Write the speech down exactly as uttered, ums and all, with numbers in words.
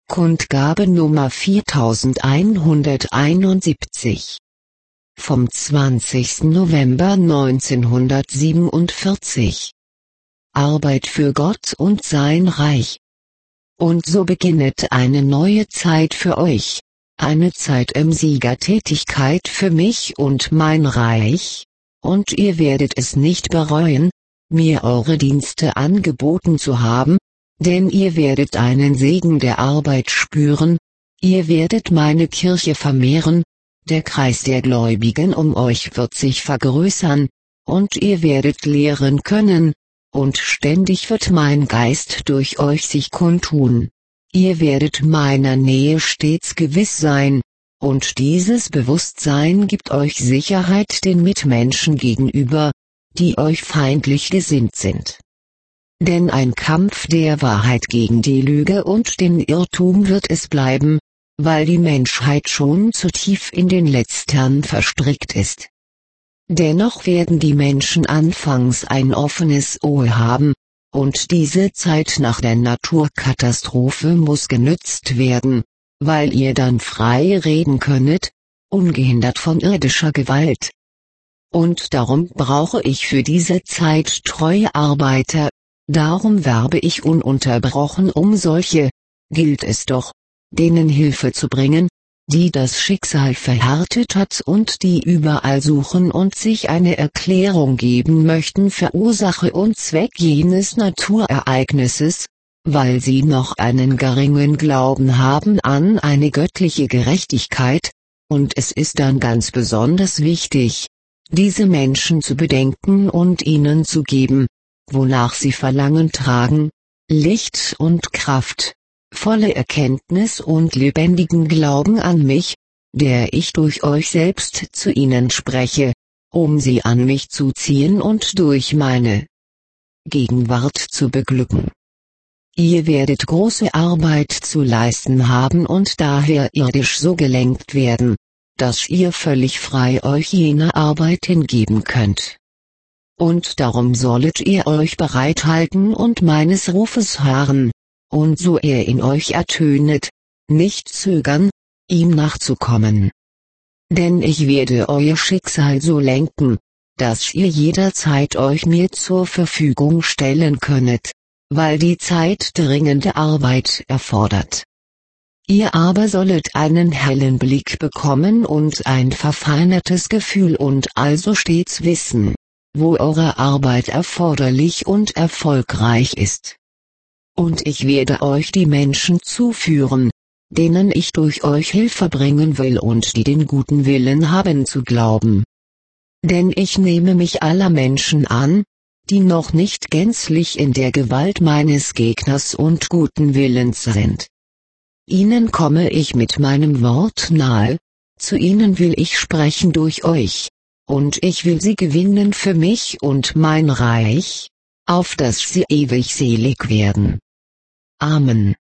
Kundgabe Nummer viertausendeinhunderteinundsiebzig. Vom zwanzigsten November neunzehnhundertsiebenundvierzig. Arbeit für Gott und sein Reich. Und so beginnet eine neue Zeit für euch, eine Zeit im Siegertätigkeit für mich und mein Reich, und ihr werdet es nicht bereuen, mir eure Dienste angeboten zu haben, denn ihr werdet einen Segen der Arbeit spüren, ihr werdet meine Kirche vermehren, der Kreis der Gläubigen um euch wird sich vergrößern, und ihr werdet lehren können, und ständig wird mein Geist durch euch sich kundtun. Ihr werdet meiner Nähe stets gewiss sein, und dieses Bewusstsein gibt euch Sicherheit den Mitmenschen gegenüber, die euch feindlich gesinnt sind. Denn ein Kampf der Wahrheit gegen die Lüge und den Irrtum wird es bleiben, weil die Menschheit schon zu tief in den Letztern verstrickt ist. Dennoch werden die Menschen anfangs ein offenes Ohr haben, und diese Zeit nach der Naturkatastrophe muss genützt werden, weil ihr dann frei reden könnet, ungehindert von irdischer Gewalt. Und darum brauche ich für diese Zeit treue Arbeiter, darum werbe ich ununterbrochen um solche, gilt es doch, denen Hilfe zu bringen, die das Schicksal verhärtet hat und die überall suchen und sich eine Erklärung geben möchten für Ursache und Zweck jenes Naturereignisses, weil sie noch einen geringen Glauben haben an eine göttliche Gerechtigkeit, und es ist dann ganz besonders wichtig, diese Menschen zu bedenken und ihnen zu geben, wonach sie Verlangen tragen, Licht und Kraft, volle Erkenntnis und lebendigen Glauben an mich, der ich durch euch selbst zu ihnen spreche, um sie an mich zu ziehen und durch meine Gegenwart zu beglücken. Ihr werdet große Arbeit zu leisten haben und daher irdisch so gelenkt werden, dass ihr völlig frei euch jener Arbeit hingeben könnt. Und darum sollet ihr euch bereithalten und meines Rufes harren, und so er in euch ertönet, nicht zögern, ihm nachzukommen. Denn ich werde euer Schicksal so lenken, dass ihr jederzeit euch mir zur Verfügung stellen könnet, weil die Zeit dringende Arbeit erfordert. Ihr aber sollet einen hellen Blick bekommen und ein verfeinertes Gefühl und also stets wissen, wo eure Arbeit erforderlich und erfolgreich ist. Und ich werde euch die Menschen zuführen, denen ich durch euch Hilfe bringen will und die den guten Willen haben zu glauben. Denn ich nehme mich aller Menschen an, die noch nicht gänzlich in der Gewalt meines Gegners und guten Willens sind. Ihnen komme ich mit meinem Wort nahe, zu ihnen will ich sprechen durch euch, und ich will sie gewinnen für mich und mein Reich, auf dass sie ewig selig werden. Amen.